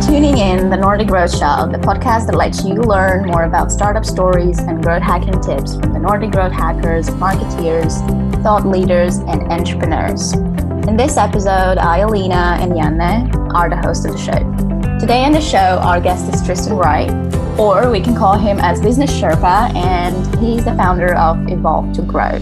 tuning in the Nordic Growth Show, the podcast that lets you learn more about startup stories and growth hacking tips from the Nordic growth hackers, marketeers, thought leaders, and entrepreneurs. In this episode, I, Alina, and Janne are the hosts of the show. Today on the show, our guest is Tristan Wright, or we can call him as Business Sherpa, and he's the founder of Evolve to Grow.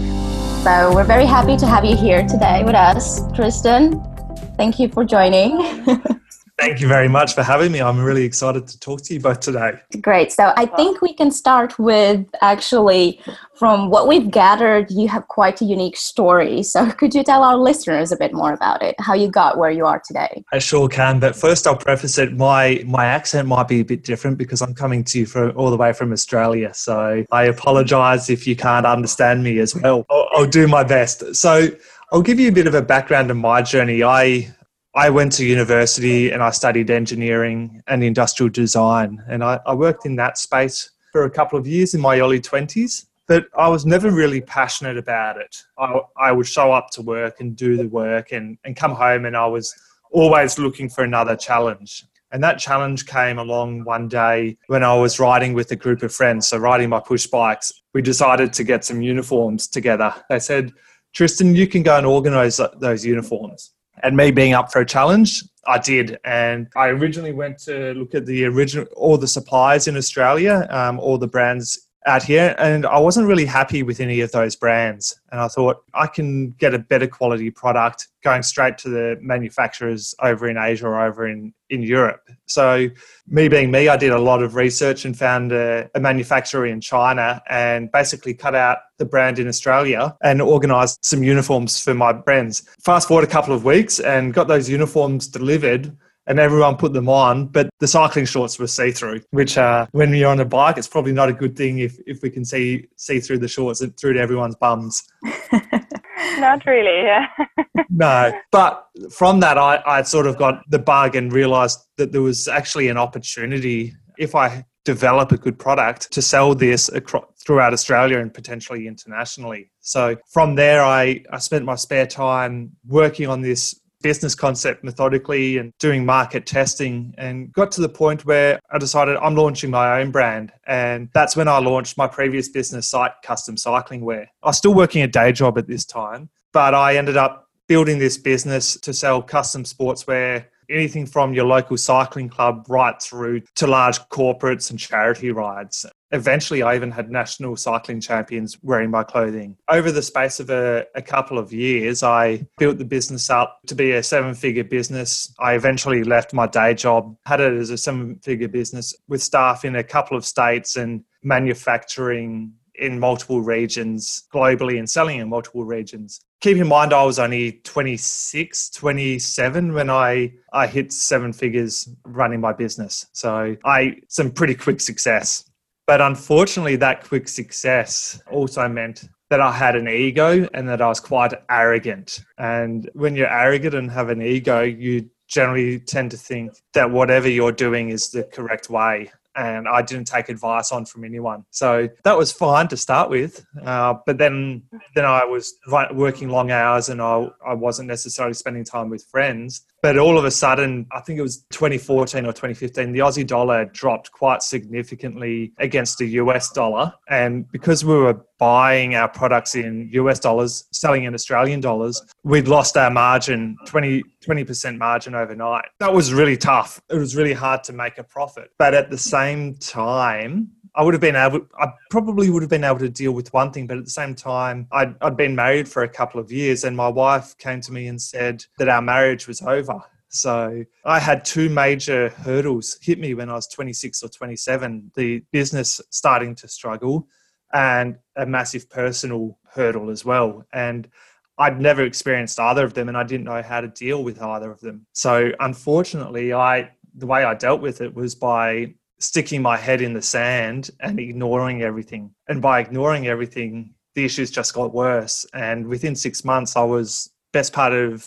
So we're very happy to have you here today with us, Tristan. Thank you for joining. Thank you very much for having me. I'm really excited to talk to you both today. Great. So I think we can start with actually from what we've gathered, you have quite a unique story. So could you tell our listeners a bit more about it, how you got where you are today? I sure can. But first I'll preface it. My accent might be a bit different because I'm coming to you all the way from Australia. So I apologize if you can't understand me as well. I'll do my best. So I'll give you a bit of a background on my journey. I went to university and I studied engineering and industrial design, and I worked in that space for a couple of years in my early 20s, but I was never really passionate about it. I would show up to work and do the work and come home, and I was always looking for another challenge. And that challenge came along one day when I was riding with a group of friends, so riding my push bikes. We decided to get some uniforms together. They said, "Tristan, you can go and organise those uniforms." And me being up for a challenge, I did. And I originally went to look at all the suppliers in Australia, all the brands out here. And I wasn't really happy with any of those brands. And I thought I can get a better quality product going straight to the manufacturers over in Asia or over in Europe. So me being me, I did a lot of research and found a manufacturer in China and basically cut out the brand in Australia and organised some uniforms for my friends. Fast forward a couple of weeks and got those uniforms delivered and everyone put them on, but the cycling shorts were see-through, which when you're on a bike, it's probably not a good thing if we can see through the shorts and through to everyone's bums. Not really, yeah. No, but from that, I sort of got the bug and realised that there was actually an opportunity if I develop a good product to sell this throughout Australia and potentially internationally. So from there, I spent my spare time working on this business concept methodically and doing market testing, and got to the point where I decided I'm launching my own brand. And that's when I launched my previous business site, Custom Cycling Wear. I was still working a day job at this time, but I ended up building this business to sell custom sportswear, anything from your local cycling club right through to large corporates and charity rides. Eventually, I even had national cycling champions wearing my clothing. Over the space of a couple of years, I built the business up to be a 7-figure business. I eventually left my day job, had it as a 7-figure business with staff in a couple of states and manufacturing in multiple regions globally and selling in multiple regions. Keep in mind, I was only 26, 27 when I hit 7 figures running my business. So some pretty quick success. But unfortunately, that quick success also meant that I had an ego and that I was quite arrogant. And when you're arrogant and have an ego, you generally tend to think that whatever you're doing is the correct way. And I didn't take advice on from anyone. So that was fine to start with. But then I was working long hours and I wasn't necessarily spending time with friends. But all of a sudden, I think it was 2014 or 2015, the Aussie dollar dropped quite significantly against the US dollar. And because we were buying our products in US dollars, selling in Australian dollars, we'd lost our margin, 20% margin overnight. That was really tough. It was really hard to make a profit. But at the same time, I probably would have been able to deal with one thing, but at the same time, I'd been married for a couple of years and my wife came to me and said that our marriage was over. So I had 2 major hurdles hit me when I was 26 or 27, the business starting to struggle and a massive personal hurdle as well. And I'd never experienced either of them and I didn't know how to deal with either of them. So unfortunately, the way I dealt with it was by sticking my head in the sand and ignoring everything. And by ignoring everything, the issues just got worse. And within 6 months, I was best part of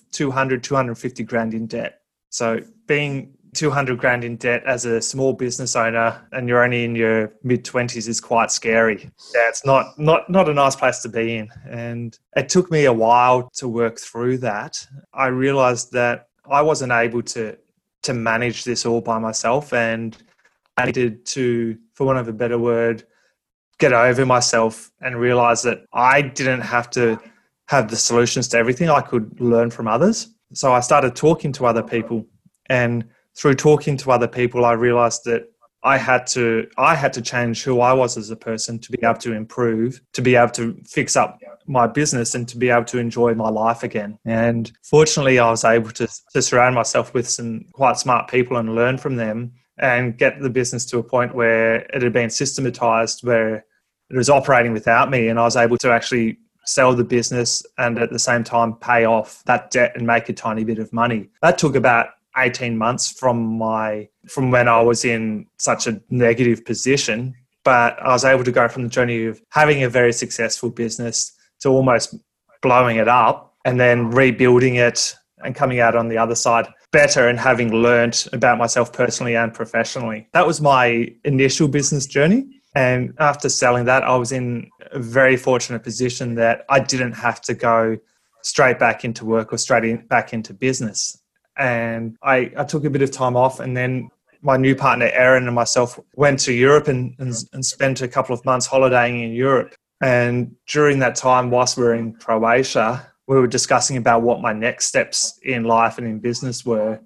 250 grand in debt. So being 200 grand in debt as a small business owner and you're only in your mid-20s is quite scary. Yeah, it's not a nice place to be in. And it took me a while to work through that. I realized that I wasn't able to to manage this all by myself, and I needed to, for want of a better word, get over myself and realize that I didn't have to have the solutions to everything. I could learn from others. So I started talking to other people, and through talking to other people, I realized that I had to change who I was as a person to be able to improve, to be able to fix up my business and to be able to enjoy my life again. And fortunately, I was able to surround myself with some quite smart people and learn from them and get the business to a point where it had been systematized, where it was operating without me, and I was able to actually sell the business and at the same time pay off that debt and make a tiny bit of money. That took about 18 months from when I was in such a negative position, but I was able to go from the journey of having a very successful business to almost blowing it up and then rebuilding it and coming out on the other side better and having learned about myself personally and professionally. That was my initial business journey. And after selling that, I was in a very fortunate position that I didn't have to go straight back into work or back into business. And I took a bit of time off, and then my new partner, Erin, and myself went to Europe and spent a couple of months holidaying in Europe. And during that time, whilst we were in Croatia, we were discussing about what my next steps in life and in business were.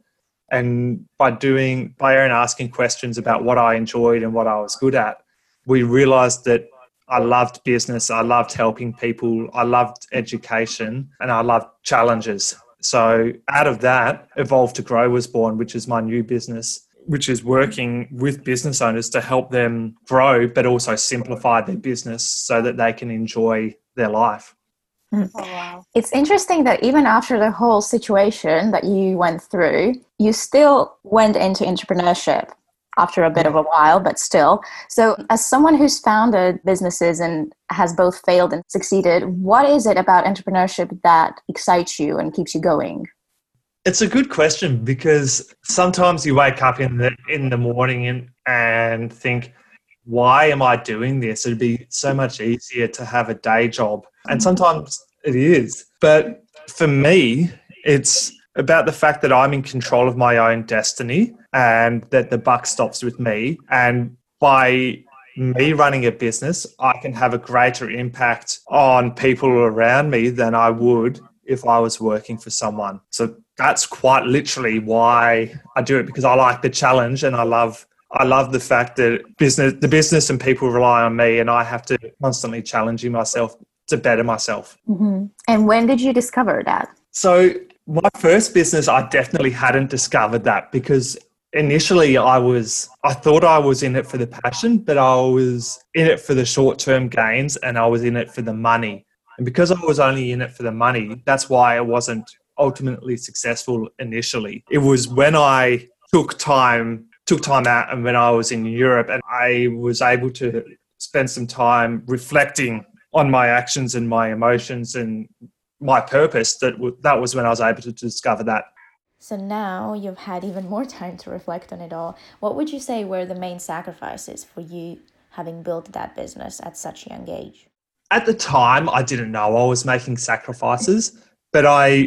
And by Erin asking questions about what I enjoyed and what I was good at, we realised that I loved business, I loved helping people, I loved education, and I loved challenges. So out of that, Evolve to Grow was born, which is my new business, which is working with business owners to help them grow, but also simplify their business so that they can enjoy their life. Oh, wow. It's interesting that even after the whole situation that you went through, you still went into entrepreneurship after a bit of a while, but still. So as someone who's founded businesses and has both failed and succeeded, what is it about entrepreneurship that excites you and keeps you going? It's a good question, because sometimes you wake up in the morning and think, why am I doing this? It'd be so much easier to have a day job. And sometimes it is. But for me, it's about the fact that I'm in control of my own destiny and that the buck stops with me. And by me running a business, I can have a greater impact on people around me than I would if I was working for someone. So that's quite literally why I do it, because I like the challenge, and I love the fact that the business and people rely on me, and I have to constantly challenging myself to better myself. Mm-hmm. And when did you discover that? So my first business, I definitely hadn't discovered that, because initially I thought I was in it for the passion, but I was in it for the short-term gains, and I was in it for the money. And because I was only in it for the money, that's why I wasn't ultimately successful initially. It was when I took time out, and when I was in Europe, and I was able to spend some time reflecting on my actions and my emotions and my purpose, that was when I was able to discover that. So now you've had even more time to reflect on it all. What would you say were the main sacrifices for you having built that business at such a young age? At the time, I didn't know I was making sacrifices, but I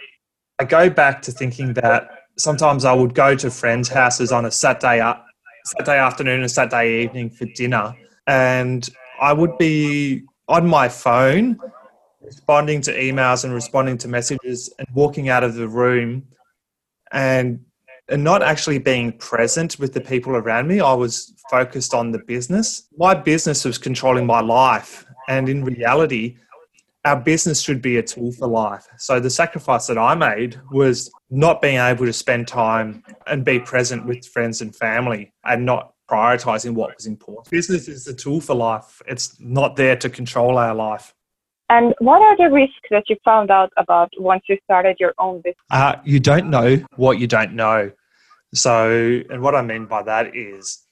go back to thinking that sometimes I would go to friends' houses on a Saturday afternoon and Saturday evening for dinner, and I would be on my phone responding to emails and responding to messages and walking out of the room and not actually being present with the people around me. I was focused on the business. My business was controlling my life, and in reality, our business should be a tool for life. So the sacrifice that I made was not being able to spend time and be present with friends and family and not prioritizing what was important. Business is a tool for life. It's not there to control our life. And what are the risks that you found out about once you started your own business? You don't know what you don't know. So, and what I mean by that is,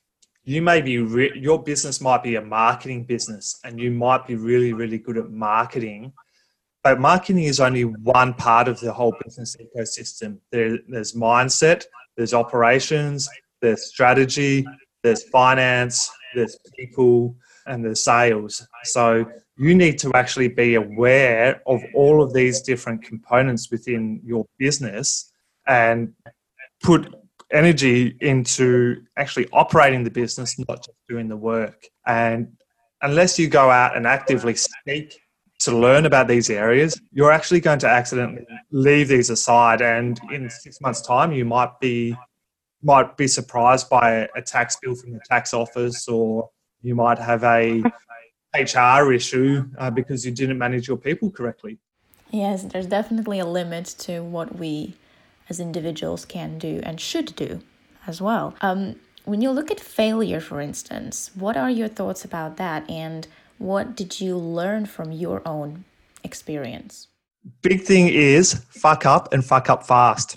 your business might be a marketing business, and you might be really, really good at marketing, but marketing is only one part of the whole business ecosystem. There's mindset, there's operations, there's strategy, there's finance, there's people, and there's sales. So you need to actually be aware of all of these different components within your business and put energy into actually operating the business, not just doing the work. And unless you go out and actively seek to learn about these areas, you're actually going to accidentally leave these aside. And in 6 months' time, you might be surprised by a tax bill from the tax office, or you might have a HR issue because you didn't manage your people correctly. Yes, there's definitely a limit to what we as individuals can do and should do as well. When you look at failure, for instance, what are your thoughts about that, and what did you learn from your own experience? Big thing is fuck up and fuck up fast.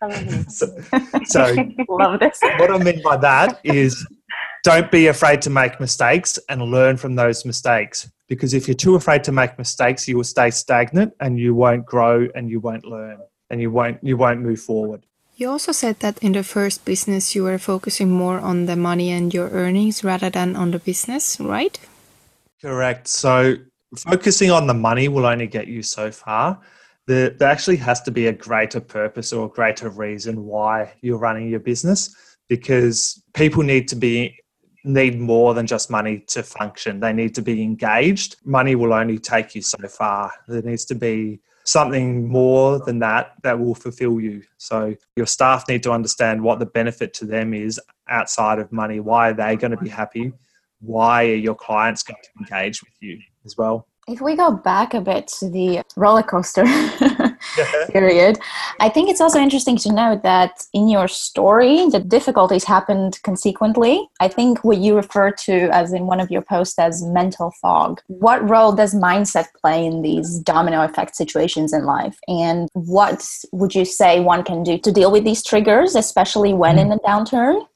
So Love this. what I mean by that is don't be afraid to make mistakes and learn from those mistakes. Because if you're too afraid to make mistakes, you will stay stagnant and you won't grow and you won't learn and you won't move forward. You also said that in the first business you were focusing more on the money and your earnings rather than on the business, right? Correct. So focusing on the money will only get you so far. There actually has to be a greater purpose or a greater reason why you're running your business, because people need more than just money to function. They need to be engaged. Money will only take you so far. There needs to be something more than that will fulfill you. So your staff need to understand what the benefit to them is outside of money. Why are they going to be happy? Why are your clients going to engage with you as well? If we go back a bit to the roller coaster period, I think it's also interesting to note that in your story, the difficulties happened consequently. I think what you refer to as in one of your posts as mental fog. What role does mindset play in these domino effect situations in life? And what would you say one can do to deal with these triggers, especially when in a downturn?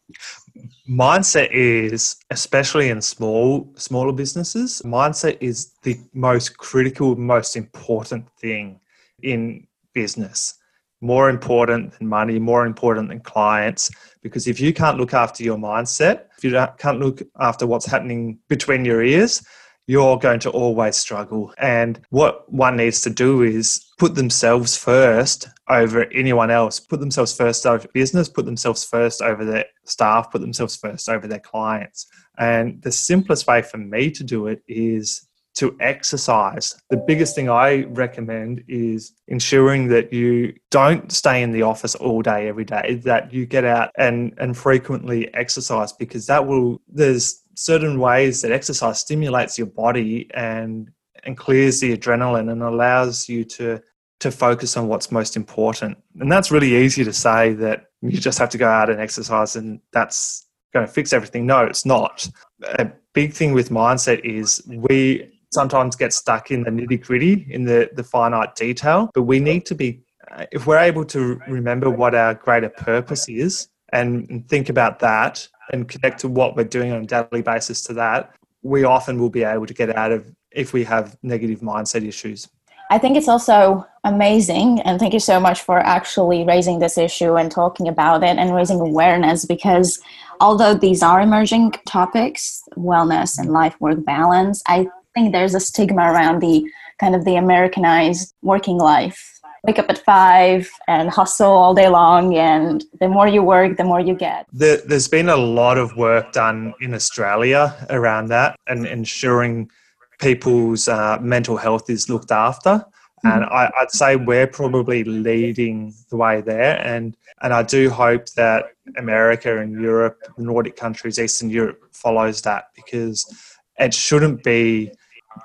Mindset is, especially in smaller businesses, mindset is the most critical, most important thing in business. More important than money, more important than clients. Because if you can't look after your mindset, if you can't look after what's happening between your ears, you're going to always struggle. And what one needs to do is put themselves first over anyone else. Put themselves first over business, put themselves first over their staff, put themselves first over their clients. And the simplest way for me to do it is to exercise. The biggest thing I recommend is ensuring that you don't stay in the office all day, every day, that you get out and frequently exercise, because there's certain ways that exercise stimulates your body and clears the adrenaline and allows you to focus on what's most important. And that's really easy to say, that you just have to go out and exercise and that's going to fix everything. No, it's not. A big thing with mindset is we sometimes get stuck in the nitty-gritty, in the finite detail, but we need to be, if we're able to remember what our greater purpose is and think about that and connect to what we're doing on a daily basis to that, we often will be able to get out of if we have negative mindset issues. I think it's also amazing, and thank you so much for actually raising this issue and talking about it and raising awareness, because although these are emerging topics, wellness and life-work balance, I think there's a stigma around the kind of the Americanized working life. Wake up at 5 and hustle all day long, and the more you work, the more you get. There's been a lot of work done in Australia around that and ensuring people's mental health is looked after. And I'd say we're probably leading the way there. And I do hope that America and Europe, the Nordic countries, Eastern Europe follows that, because it shouldn't be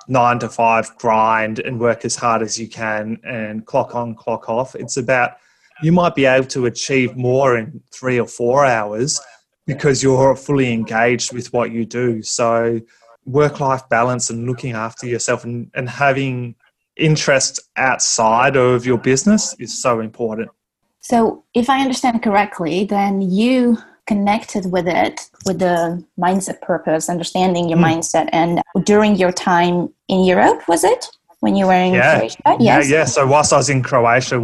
9 to 5 grind and work as hard as you can and clock on, clock off. It's about, you might be able to achieve more in 3 or 4 hours because you're fully engaged with what you do. So work-life balance and looking after yourself and having interest outside of your business is so important. So if I understand correctly, then you connected with it, with the mindset purpose, understanding your mindset, and during your time in Europe, was it? When you were in Croatia? Yes. Yeah. So whilst I was in Croatia,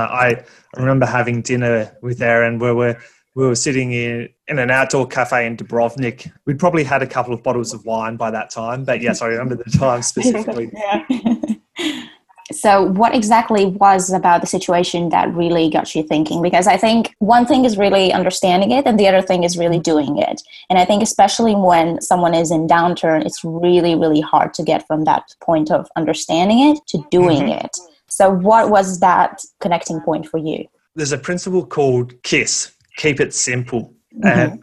I remember having dinner with Erin where we were sitting in an outdoor cafe in Dubrovnik. We'd probably had a couple of bottles of wine by that time, but yes, I remember the time specifically. So what exactly was about the situation that really got you thinking? Because I think one thing is really understanding it and the other thing is really doing it. And I think especially when someone is in downturn, it's really, really hard to get from that point of understanding it to doing it. So what was that connecting point for you? There's a principle called KISS, keep it simple. And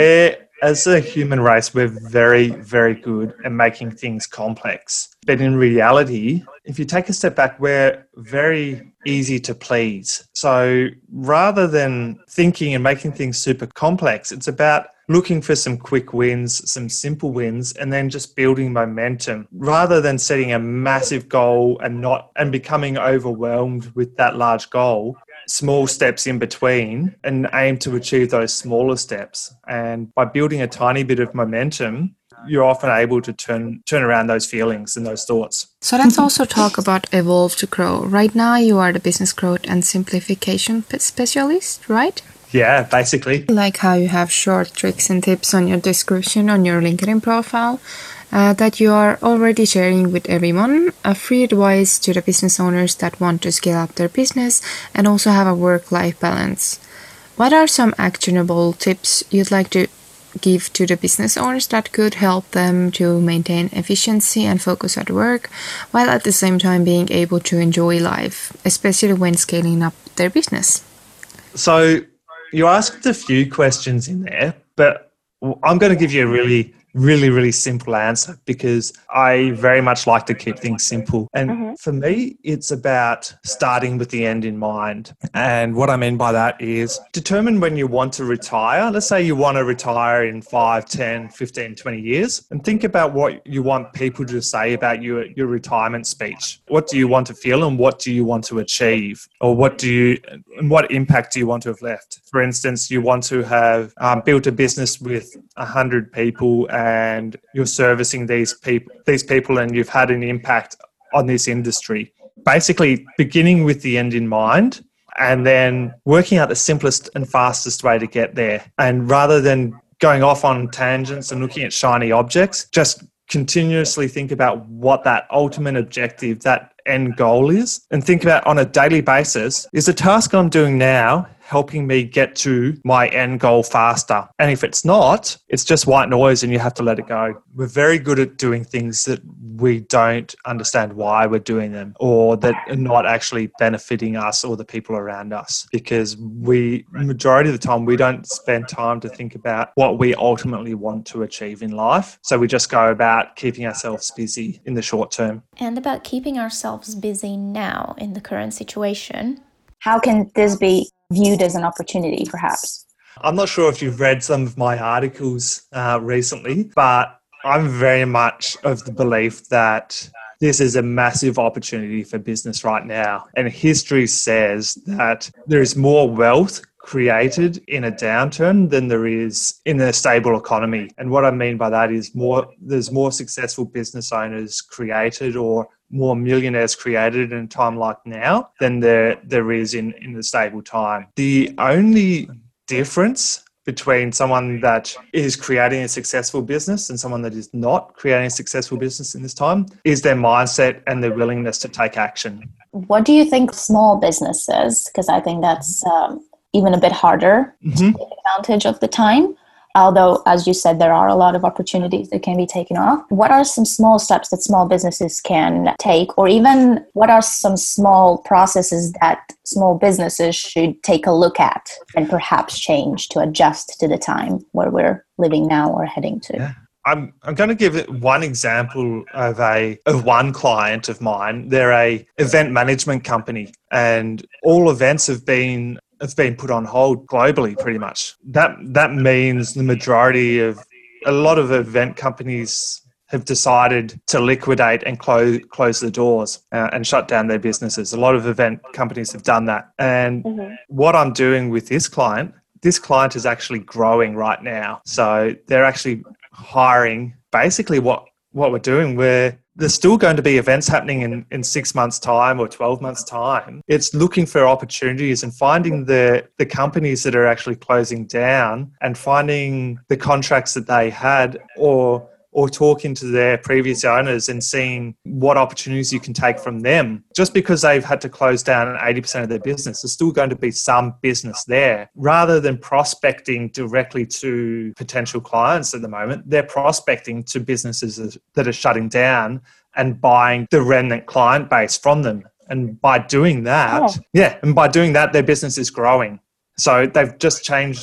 as a human race, we're very, very good at making things complex. But in reality, if you take a step back, we're very easy to please. So rather than thinking and making things super complex, it's about looking for some quick wins, some simple wins, and then just building momentum rather than setting a massive goal and becoming overwhelmed with that large goal. Small steps in between and aim to achieve those smaller steps. And by building a tiny bit of momentum, you're often able to turn around those feelings and those thoughts. So let's also talk about Evolve to Grow. Right now, you are the business growth and simplification specialist, right? Yeah, basically. Like how you have short tricks and tips on your description on your LinkedIn profile that you are already sharing with everyone. A free advice to the business owners that want to scale up their business and also have a work-life balance. What are some actionable tips you'd like to give to the business owners that could help them to maintain efficiency and focus at work, while at the same time being able to enjoy life, especially when scaling up their business? So you asked a few questions in there, but I'm going to give you a really simple answer because I very much like to keep things simple. And for me, it's about starting with the end in mind. And what I mean by that is determine when you want to retire. Let's say you want to retire in 5, 10, 15, 20 years and think about what you want people to say about you at your retirement speech. What do you want to feel and what do you want to achieve? Or what impact do you want to have left? For instance, you want to have built a business with 100 people and you're servicing these people and you've had an impact on this industry. Basically, beginning with the end in mind and then working out the simplest and fastest way to get there. And rather than going off on tangents and looking at shiny objects, just continuously think about what that ultimate objective, that end goal is, and think about on a daily basis, is the task I'm doing now helping me get to my end goal faster? And if it's not, it's just white noise and you have to let it go. We're very good at doing things that we don't understand why we're doing them or that are not actually benefiting us or the people around us, because majority of the time, we don't spend time to think about what we ultimately want to achieve in life. So we just go about keeping ourselves busy in the short term. And about keeping ourselves busy now in the current situation. How can this be viewed as an opportunity, perhaps? I'm not sure if you've read some of my articles recently, but I'm very much of the belief that this is a massive opportunity for business right now. And history says that there is more wealth created in a downturn than there is in a stable economy. And what I mean by that is there's more successful business owners created or more millionaires created in a time like now than there is in the stable time. The only difference between someone that is creating a successful business and someone that is not creating a successful business in this time is their mindset and their willingness to take action. What do you think small businesses, because I think that's even a bit harder to take advantage of the time, although, as you said, there are a lot of opportunities that can be taken off. What are some small steps that small businesses can take, or even what are some small processes that small businesses should take a look at and perhaps change to adjust to the time where we're living now or heading to? Yeah. I'm going to give one example of one client of mine. They're a event management company, and all events have been put on hold globally, pretty much. That means a lot of event companies have decided to liquidate and close the doors and shut down their businesses. A lot of event companies have done that. And what I'm doing with this client is actually growing right now. So they're actually hiring. Basically what we're doing, there's still going to be events happening in 6 months' time or 12 months' time. It's looking for opportunities and finding the companies that are actually closing down and finding the contracts that they had or or talking to their previous owners and seeing what opportunities you can take from them. Just because they've had to close down 80% of their business, there's still going to be some business there. Rather than prospecting directly to potential clients at the moment, they're prospecting to businesses that are shutting down and buying the remnant client base from them. And by doing that, their business is growing. So they've just changed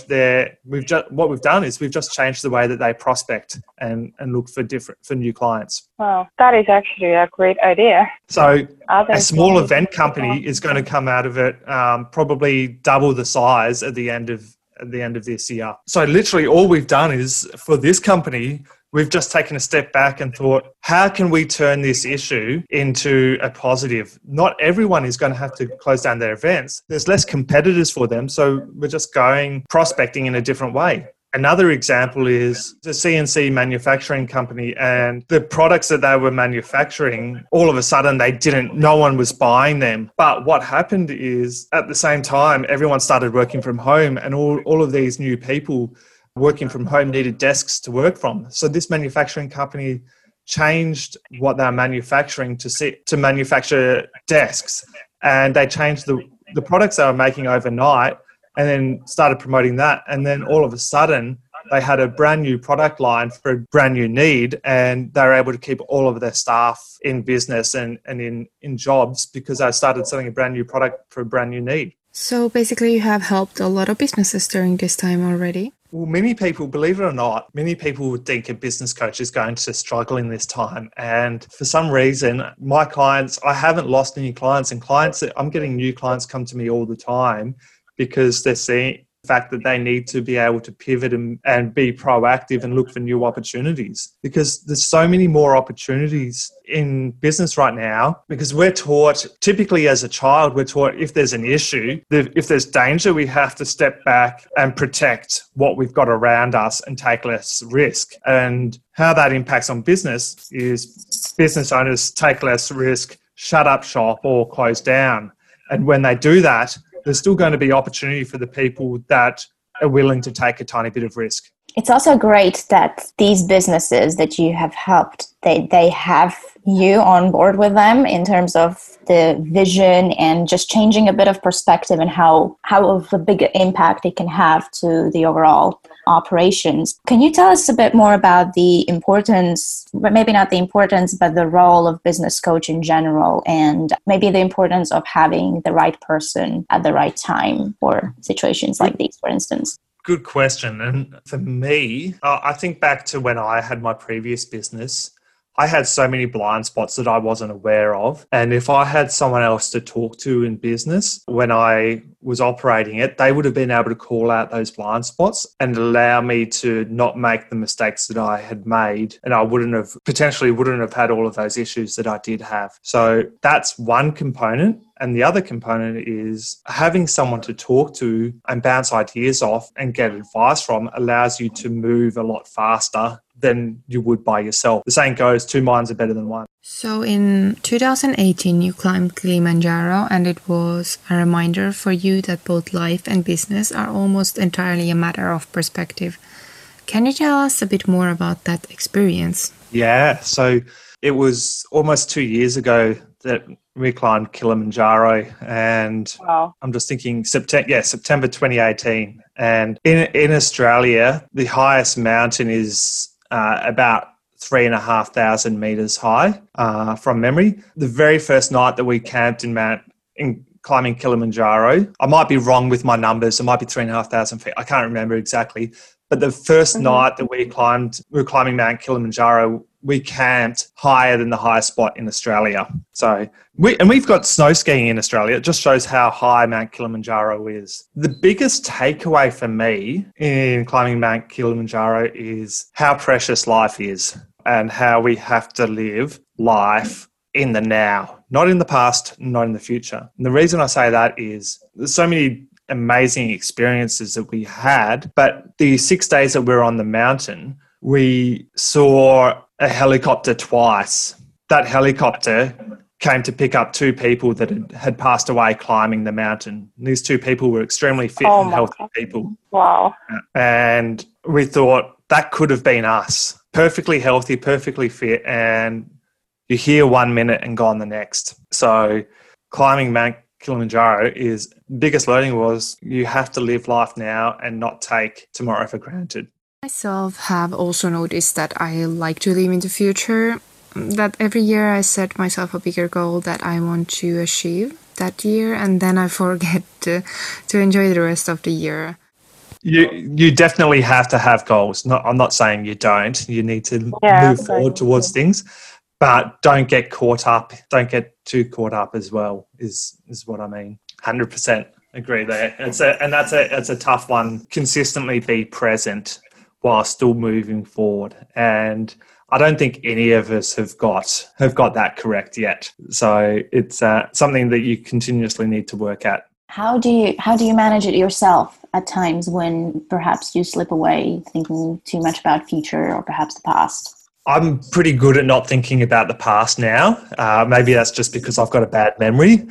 what we've done is we've just changed the way that they prospect and look for new clients. Wow, that is actually a great idea. So a small event company is going to come out of it probably double the size at the end of this year. So literally all we've done is for this company, we've just taken a step back and thought, how can we turn this issue into a positive? Not everyone is going to have to close down their events. There's less competitors for them, so we're just going prospecting in a different way. Another example is the CNC manufacturing company, and the products that they were manufacturing, all of a sudden no one was buying them. But what happened is at the same time, everyone started working from home, and all of these new people working from home needed desks to work from. So this manufacturing company changed what they're manufacturing to manufacture desks. And they changed the products they were making overnight and then started promoting that. And then all of a sudden, they had a brand new product line for a brand new need, and they were able to keep all of their staff in business and in jobs because they started selling a brand new product for a brand new need. So basically you have helped a lot of businesses during this time already. Well, many people, believe it or not, many people would think a business coach is going to struggle in this time. And for some reason, my clients, I haven't lost any clients, and I'm getting new clients come to me all the time because they're seeing the fact that they need to be able to pivot and be proactive and look for new opportunities, because there's so many more opportunities in business right now. Because we're taught, typically as a child, we're taught if there's an issue, if there's danger, we have to step back and protect what we've got around us and take less risk. And how that impacts on business is business owners take less risk, shut up shop or close down. And when they do that, there's still going to be opportunity for the people that are willing to take a tiny bit of risk. It's also great that these businesses that you have helped, they have you on board with them in terms of the vision and just changing a bit of perspective and how of a big impact it can have to the overall operations. Can you tell us a bit more about the importance, but maybe not the importance, but the role of business coach in general, and maybe the importance of having the right person at the right time for situations like these, for instance? Good question. And for me, I think back to when I had my previous business. I had so many blind spots that I wasn't aware of. And if I had someone else to talk to in business when I was operating it, they would have been able to call out those blind spots and allow me to not make the mistakes that I had made. And I potentially wouldn't have had all of those issues that I did have. So that's one component. And the other component is having someone to talk to and bounce ideas off and get advice from allows you to move a lot faster than you would by yourself. The saying goes, 2 minds are better than one. So in 2018, you climbed Kilimanjaro, and it was a reminder for you that both life and business are almost entirely a matter of perspective. Can you tell us a bit more about that experience? Yeah, so it was almost 2 years ago that we climbed Kilimanjaro, and Wow. I'm just thinking September 2018. And in Australia, the highest mountain is about 3,500 meters high from memory. The very first night that we camped in climbing Kilimanjaro, I might be wrong with my numbers. It might be 3,500 feet. I can't remember exactly. But the first night that we were climbing Mount Kilimanjaro, we camped higher than the highest spot in Australia. So we've got snow skiing in Australia. It just shows how high Mount Kilimanjaro is. The biggest takeaway for me in climbing Mount Kilimanjaro is how precious life is and how we have to live life in the now, not in the past, not in the future. And the reason I say that is there's so many amazing experiences that we had, but the 6 days that we were on the mountain, we saw a helicopter twice. That helicopter came to pick up 2 people that had passed away climbing the mountain. And these 2 people were extremely fit and healthy people. Wow. And we thought that could have been us. perfectly healthy, perfectly fit, and you're here 1 minute and gone the next. So climbing Mount Kilimanjaro is biggest learning was you have to live life now and not take tomorrow for granted. Myself have also noticed that I like to live in the future, that every year I set myself a bigger goal that I want to achieve that year, and then I forget to enjoy the rest of the year. You definitely have to have goals. I'm not saying you don't. You need to move forward towards things, but don't get caught up. Don't get too caught up as well is what I mean. 100% agree there. It's a tough one. Consistently be present while still moving forward. And I don't think any of us have got that correct yet. So it's something that you continuously need to work at. How do you manage it yourself at times when perhaps you slip away thinking too much about future or perhaps the past? I'm pretty good at not thinking about the past now. Maybe that's just because I've got a bad memory.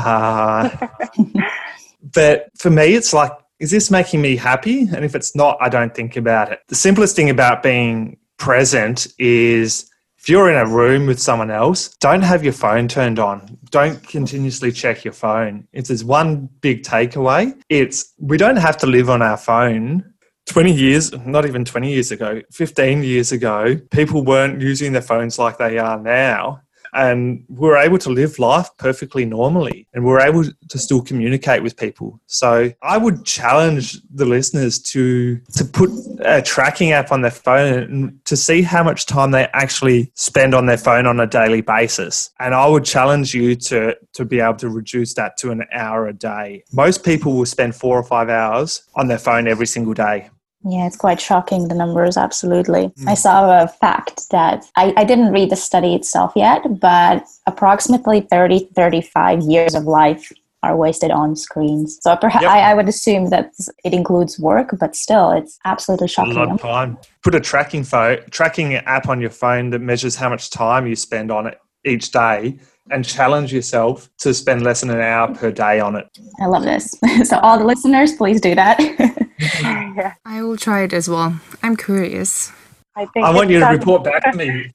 But for me, it's like, is this making me happy? And if it's not, I don't think about it. The simplest thing about being present is if you're in a room with someone else, don't have your phone turned on. Don't continuously check your phone. If there's one big takeaway, it's we don't have to live on our phone. 20 years, not even 20 years ago, 15 years ago, people weren't using their phones like they are now. And we're able to live life perfectly normally and we're able to still communicate with people. So I would challenge the listeners to put a tracking app on their phone and to see how much time they actually spend on their phone on a daily basis. And I would challenge you to be able to reduce that to an hour a day. Most people will spend 4 or 5 hours on their phone every single day. Yeah, it's quite shocking, the numbers, absolutely. I saw a fact that I didn't read the study itself yet, but approximately 30 to 35 years of life are wasted on screens. So perhaps I would assume that it includes work, but still, it's absolutely shocking. A lot of time. Put a tracking app on your phone that measures how much time you spend on it each day and challenge yourself to spend less than an hour per day on it. I love this. So all the listeners, please do that. Yeah. I will try it as well. I'm curious. I want you to report back to me.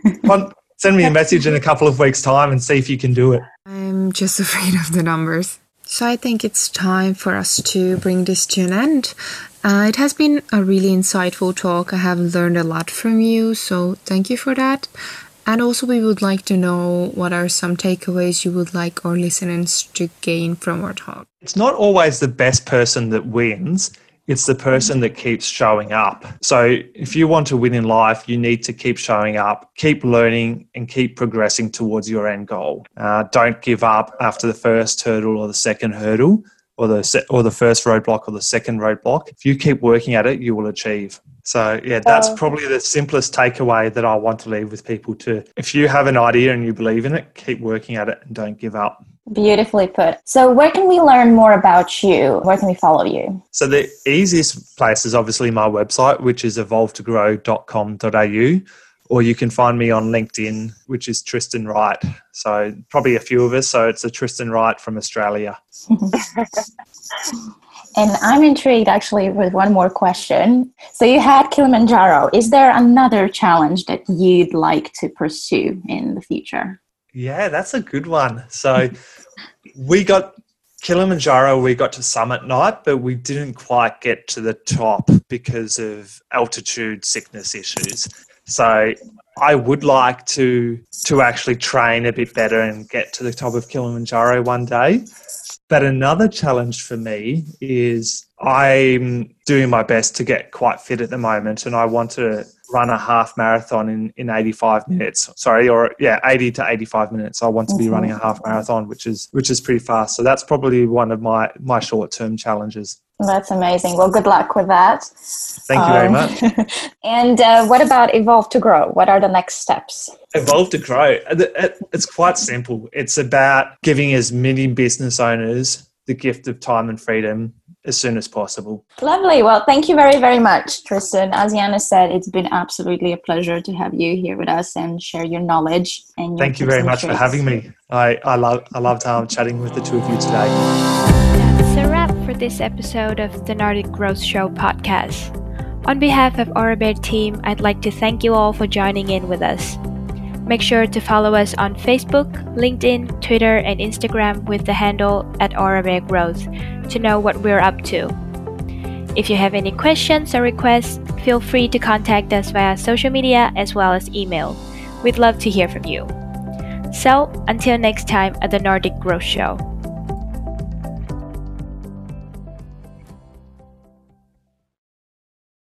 Send me a message in a couple of weeks' time and see if you can do it. I'm just afraid of the numbers. So I think it's time for us to bring this to an end. It has been a really insightful talk. I have learned a lot from you, so thank you for that. And also we would like to know what are some takeaways you would like our listeners to gain from our talk. It's not always the best person that wins. It's the person that keeps showing up. So if you want to win in life, you need to keep showing up, keep learning and keep progressing towards your end goal. Don't give up after the first hurdle or the second hurdle or the first roadblock or the second roadblock. If you keep working at it, you will achieve. So yeah, that's probably the simplest takeaway that I want to leave with people too. If you have an idea and you believe in it, keep working at it and don't give up. Beautifully put. So where can we learn more about you? Where can we follow you? So the easiest place is obviously my website, which is evolvetogrow.com.au, or you can find me on LinkedIn, which is Tristan Wright. So probably a few of us. So it's a Tristan Wright from Australia. And I'm intrigued actually with one more question. So you had Kilimanjaro. Is there another challenge that you'd like to pursue in the future? Yeah, that's a good one. So we got Kilimanjaro, we got to summit night, but we didn't quite get to the top because of altitude sickness issues. So I would like to actually train a bit better and get to the top of Kilimanjaro one day. But another challenge for me is I'm doing my best to get quite fit at the moment, and I want to run a half marathon in 85 minutes. 80 to 85 minutes. I want to be running a half marathon, which is pretty fast. So that's probably one of my short-term challenges. That's amazing. Well, good luck with that. Thank you very much. And what about Evolve to Grow? What are the next steps? Evolve to Grow. It's quite simple. It's about giving as many business owners the gift of time and freedom as soon as possible. Lovely. Well, thank you very, very much, Tristan. As Jana said, it's been absolutely a pleasure to have you here with us and share your knowledge. And thank you very much for having me. I loved chatting with the two of you today. That's a wrap for this episode of the Nordic Growth Show podcast. On behalf of Aurabear team, I'd like to thank you all for joining in with us. Make sure to follow us on Facebook, LinkedIn, Twitter, and Instagram with the handle @Aurabear Growth to know what we're up to. If you have any questions or requests, feel free to contact us via social media as well as email. We'd love to hear from you. So, until next time at the Nordic Growth Show.